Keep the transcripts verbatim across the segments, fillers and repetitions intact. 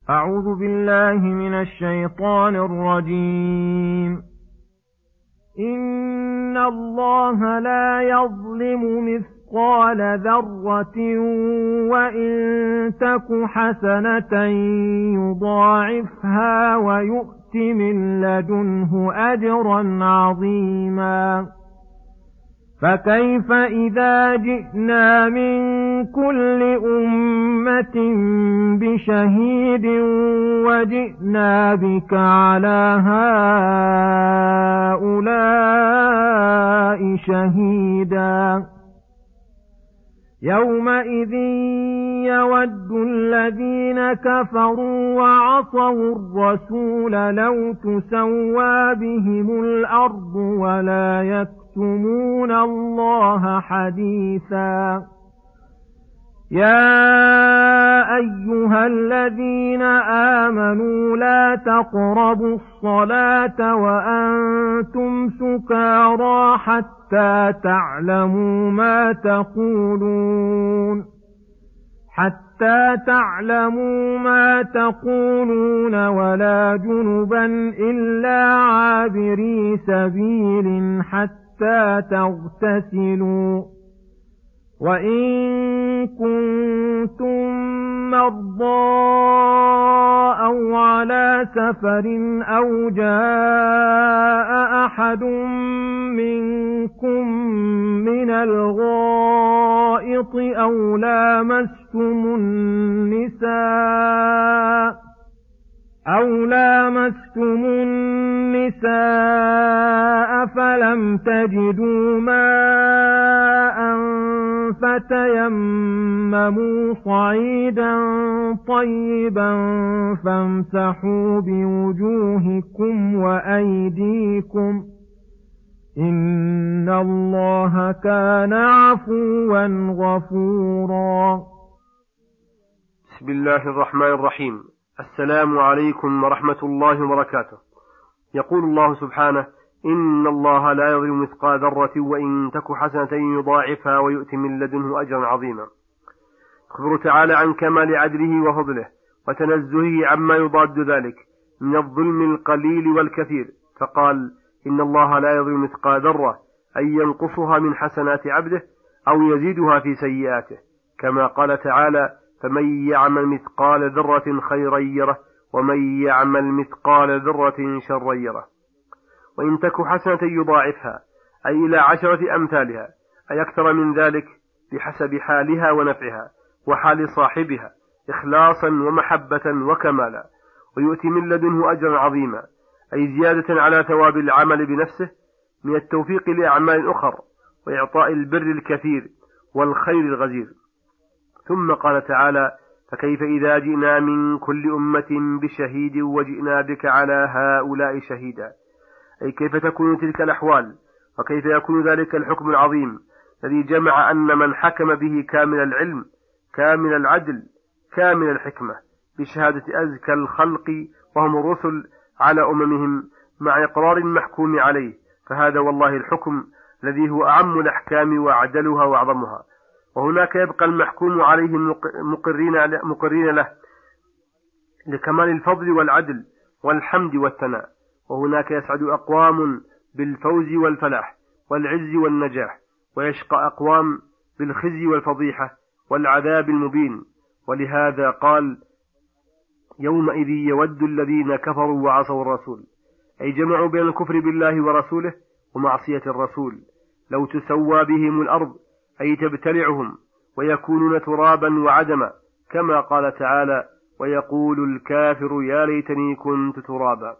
أعوذ بالله من الشيطان الرجيم. إن الله لا يظلم مثقال ذرة وإن تك حسنة يضاعفها ويؤت من لدنه أجرا عظيما. فكيف إذا جئنا من كل أمة بشهيد وجئنا بك على هؤلاء شهيدا. يومئذ يود الذين كفروا وعصوا الرسول لو تسوى بهم الأرض ولا يكتمون الله حديثا. يا أيها الذين آمنوا لا تقربوا الصلاة وأنتم سكارى حتى تعلموا ما تقولون حتى تعلموا ما تقولون ولا جنبا إلا عابري سبيل حتى تغتسلوا. وإن كنتم مرضى أو على سفر أو جاء أحد منكم من الغائط أو لامستم النساء أو لامستم النساء فلم تجدوا ماء فتيمموا صعيدا طيبا فامسحوا بوجوهكم وأيديكم إن الله كان عفوا غفورا. بسم الله الرحمن الرحيم. السلام عليكم ورحمة الله وبركاته. يقول الله سبحانه: إن الله لا يظلم مثقال ذرة وإن تك حسنة يضاعفها ويؤتي من لدنه أجرا عظيما. يخبر تعالى عن كمال عدله وفضله وتنزهه عما يضاد ذلك من الظلم القليل والكثير، فقال: إن الله لا يظلم مثقال ذرة، أي ينقصها من حسنات عبده أو يزيدها في سيئاته، كما قال تعالى: فمن يعمل مثقال ذرة خيرا يره ومن يعمل مثقال ذرة شرا يره. وإن تك حسنة يضاعفها، أي إلى عشرة أمثالها، أي أكثر من ذلك بحسب حالها ونفعها وحال صاحبها إخلاصا ومحبة وكمالا، ويؤتي من لدنه أجرا عظيما، أي زيادة على ثواب العمل بنفسه من التوفيق لأعمال أخر وإعطاء البر الكثير والخير الغزير. ثم قال تعالى: فكيف إذا جئنا من كل أمة بشهيد وجئنا بك على هؤلاء شهيدا، أي كيف تكون تلك الأحوال وكيف يكون ذلك الحكم العظيم الذي جمع أن من حكم به كامل العلم كامل العدل كامل الحكمة بشهادة أزكى الخلق وهم الرسل على أممهم مع إقرار المحكوم عليه، فهذا والله الحكم الذي هو أعم الأحكام وأعدلها وأعظمها. وهناك يبقى المحكوم عليه مقرين, مقرين له لكمال الفضل والعدل والحمد والثناء، وهناك يسعد أقوام بالفوز والفلاح والعز والنجاح، ويشقى أقوام بالخزي والفضيحة والعذاب المبين. ولهذا قال: يومئذ يود الذين كفروا وعصوا الرسول، أي جمعوا بين الكفر بالله ورسوله ومعصية الرسول، لو تسوى بهم الأرض، أي تبتلعهم ويكونون ترابا وعدما، كما قال تعالى: ويقول الكافر يا ليتني كنت ترابا.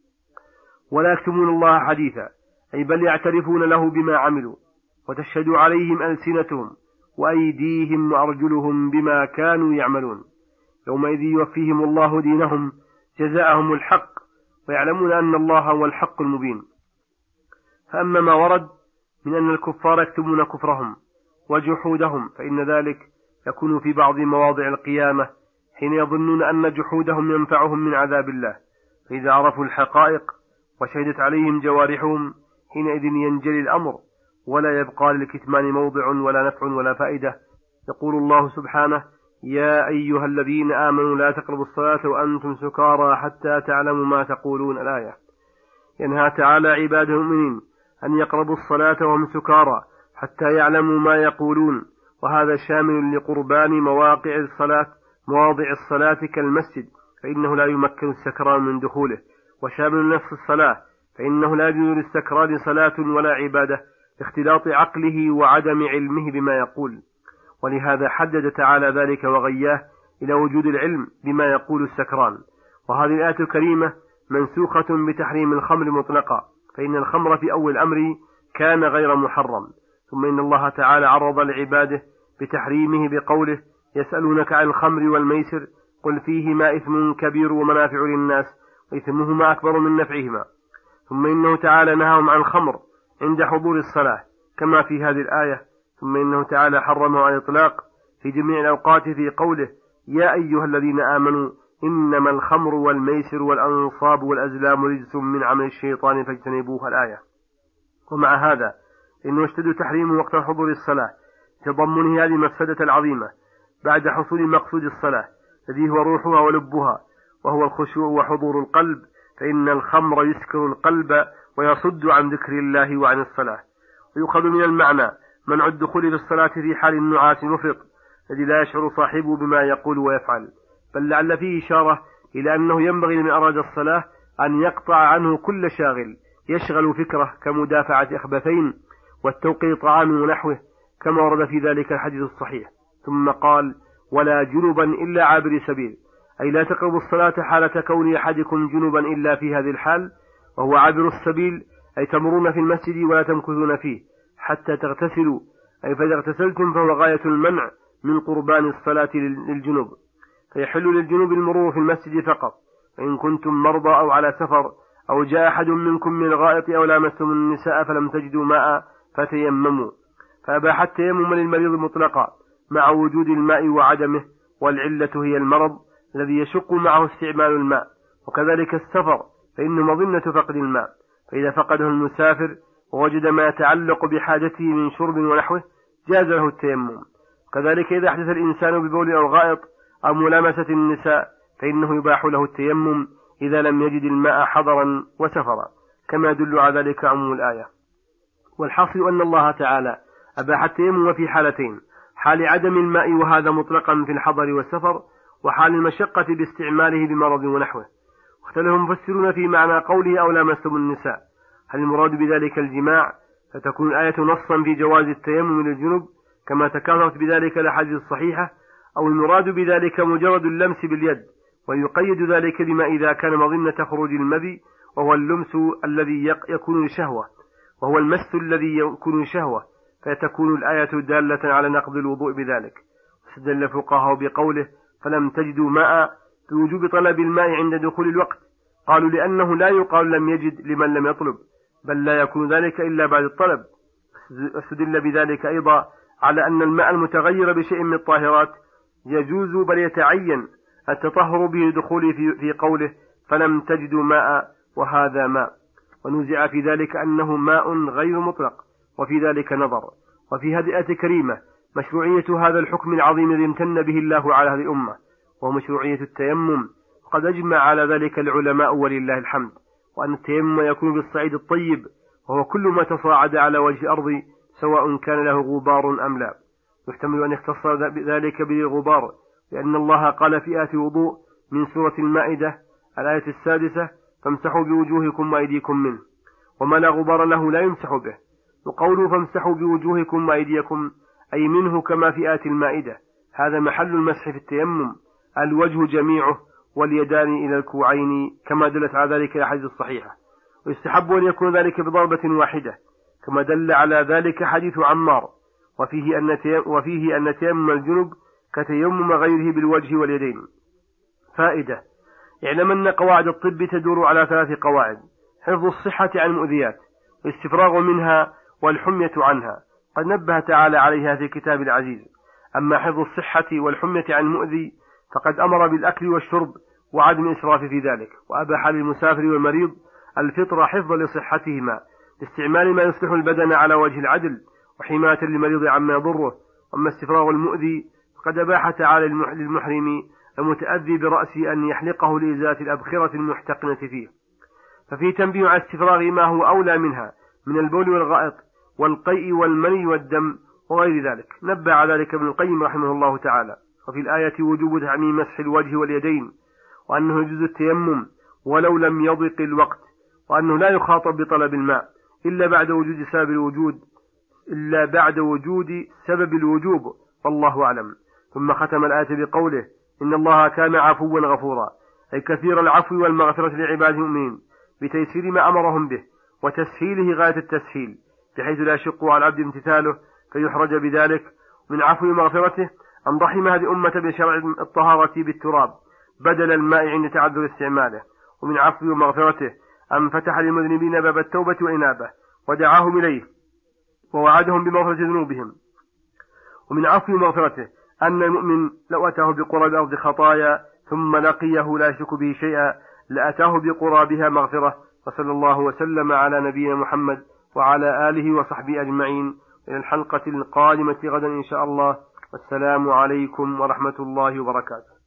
ولا يكتمون الله حديثا، أي بل يعترفون له بما عملوا، وتشهد عليهم ألسنتهم وأيديهم وأرجلهم بما كانوا يعملون. يومئذ يوفيهم الله دينهم جزاءهم الحق، ويعلمون أن الله هو الحق المبين. فأما ما ورد من أن الكفار يكتمون كفرهم وجحودهم، فإن ذلك يكون في بعض مواضع القيامة حين يظنون أن جحودهم ينفعهم من عذاب الله، فإذا عرفوا الحقائق وشهدت عليهم جوارحهم حينئذ ينجلي الأمر ولا يبقى للكتمان موضع ولا نفع ولا فائدة. يقول الله سبحانه: يا أيها الذين آمنوا لا تقربوا الصلاة وأنتم سكارى حتى تعلموا ما تقولون الآية. ينهى تعالى عباد المؤمنين أن يقربوا الصلاة وهم سكارى حتى يعلموا ما يقولون، وهذا شامل لقربان مواقع الصلاة مواضع الصلاة كالمسجد فإنه لا يمكن السكران من دخوله، وشامل نفس الصلاة فإنه لا يجوز للسكران صلاة ولا عبادة لاختلاط عقله وعدم علمه بما يقول، ولهذا حدد تعالى ذلك وغياه إلى وجود العلم بما يقول السكران. وهذه الآية الكريمة منسوخة بتحريم الخمر مطلقا، فإن الخمر في أول الأمر كان غير محرم، ثم إن الله تعالى عرض لعباده بتحريمه بقوله يسألونك عن الخمر والميسر قل فيهما إثم كبير ومنافع للناس وإثمهما أكبر من نفعهما. ثم إنه تعالى نهاهم عن الخمر عند حضور الصلاة كما في هذه الآية. ثم إنه تعالى حرمه على الإطلاق في جميع الأوقات في قوله يا أيها الذين آمنوا إنما الخمر والميسر والأنصاب والأزلام رجس من عمل الشيطان فاجتنبوه الآية. ومع هذا إنه اشتد تحريمه وقت حضور الصلاة تضمنه هذه المفسدة العظيمة بعد حصول مقصود الصلاة الذي هو روحها ولبها وهو الخشوع وحضور القلب، فإن الخمر يسكر القلب ويصد عن ذكر الله وعن الصلاة. ويؤخذ من المعنى منع الدخول في الصلاة في حال النعاس المفرط الذي لا يشعر صاحبه بما يقول ويفعل، بل لعل فيه إشارة إلى أنه ينبغي لمن أراد الصلاة أن يقطع عنه كل شاغل يشغل فكره كمدافعة أخبثين والتوقيع طعام ونحوه كما ورد في ذلك الحديث الصحيح. ثم قال ولا جنبا إلا عابر سبيل، أي لا تقربوا الصلاة حالة كون أحدكم جنبا إلا في هذه الحال، وهو عابر السبيل أي تمرون في المسجد ولا تمكثون فيه حتى تغتسلوا، أي فإذا اغتسلتم فهو غاية المنع من قربان الصلاة للجنوب، فيحل للجنوب المرور في المسجد فقط، فإن كنتم مرضى أو على سفر أو جاء أحد منكم من الغائط أو لامستم النساء فلم تجدوا ماء فتيمموا، فأباح التيمم للمريض مطلقا مع وجود الماء وعدمه، والعلة هي المرض الذي يشق معه استعمال الماء، وكذلك السفر فإنه مظنة فقد الماء، فإذا فقده المسافر ووجد ما يتعلق بحاجته من شرب ونحوه جاز له التيمم. كذلك إذا أحدث الإنسان ببول أو غائط أو ملامسة النساء فإنه يباح له التيمم إذا لم يجد الماء حضرا وسفرا، كما يدل على ذلك عموم الآية. والحاصل أن الله تعالى أباح التيمم في حالتين: حال عدم الماء وهذا مطلقا في الحضر والسفر، وحال المشقة باستعماله بمرض ونحوه. واختلف المفسرون في معنى قوله أو لامستم النساء، هل المراد بذلك الجماع فتكون الآية نصا في جواز التيمم للجنب كما تكاثرت بذلك الأحاديث الصحيحة، أو المراد بذلك مجرد اللمس باليد، ويقيد ذلك بما إذا كان مظنة خروج المذي وهو اللمس الذي يكون لشهوة وهو المس الذي يكون لشهوة، فتكون الآية دالة على نقض الوضوء بذلك. واستدل الفقهاء بقوله فلم تجدوا ماء بوجوب طلب الماء عند دخول الوقت، قالوا لأنه لا يقال لم يجد لمن لم يطلب، بل لا يكون ذلك إلا بعد الطلب. استدل بذلك أيضا على أن الماء المتغير بشيء من الطاهرات يجوز بل يتعين التطهر به دخول في, في قوله فلم تجدوا ماء وهذا ماء، ونزع في ذلك أنه ماء غير مطلق، وفي ذلك نظر. وفي هذه الآية الكريمة مشروعية هذا الحكم العظيم الذي امتن به الله على هذه الأمة، وهو مشروعية التيمم، وقد أجمع على ذلك العلماء ولله الحمد، وأن التيمم يكون بالصعيد الطيب وهو كل ما تصاعد على وجه الأرض سواء كان له غبار أم لا. يحتمل أن يختص ذلك بالغبار، لأن الله قال في آية وضوء من سورة المائدة الآية السادسة فامسحوا بوجوهكم وأيديكم منه، وما لا غبار له لا يمسح به. وقوله فامسحوا بوجوهكم وأيديكم أي منه كما في آية المائدة، هذا محل المسح في التيمم، الوجه جميعه واليدان إلى الكوعين كما دلت على ذلك الأحاديث الصحيحة. ويستحب أن يكون ذلك بضربة واحدة كما دل على ذلك حديث عمار، وفيه أن وفيه أن تيمم الجنب كتيمم غيره بالوجه واليدين. فائدة: اعلم أن قواعد الطب تدور على ثلاث قواعد: حفظ الصحة عن المؤذيات، والاستفراغ منها، والحمية عنها، قد نبه تعالى عليها في كتاب العزيز. أما حفظ الصحة والحمية عن المؤذي فقد أمر بالأكل والشرب وعدم الإسراف في ذلك، وأباح للمسافر والمريض الفطر حفظا لصحتهما لاستعمال ما يصلح البدن على وجه العدل وحماية للمريض عما يضره. أما استفراغ المؤذي قد أباح تعالى للمحرم المتأذي برأسه أن يحلقه لإزالة الأبخرة المحتقنة فيه، ففيه تنبيه على استفراغ ما هو أولى منها من البول والغائط والقيء والمني والدم وغير ذلك. نبه على ذلك ابن القيم رحمه الله تعالى. وفي الآية وجوب تعميم مسح الوجه واليدين، وأنه يجوز التيمم ولو لم يضق الوقت، وأنه لا يخاطب بطلب الماء إلا بعد وجود سبب الوجود إلا بعد وجود سبب الوجوب، والله أعلم. ثم ختم الآية بقوله إن الله كان عفوا غفورا، أي كثير العفو والمغفرة لعباده المؤمنين بتيسير ما أمرهم به وتسهيله غاية التسهيل، بحيث لا يشق على العبد امتثاله فيحرج بذلك. من عفو ومغفرته أن ضحم هذه الأمة بشرع الطهارة بالتراب بدل الماء عند تعذر استعماله. ومن عفو ومغفرته أن فتح للمذنبين باب التوبة وإنابة ودعاهم إليه ووعدهم بمغفرة ذنوبهم. ومن عفو ومغفرته أن المؤمن لو أتاه بقرى الأرض خطايا ثم لقيه لا يشرك به شيئا لأتاه بقرابها مغفرة. وصلى الله وسلم على نبينا محمد وعلى آله وصحبه أجمعين. إلى الحلقة القادمة غدا إن شاء الله، والسلام عليكم ورحمة الله وبركاته.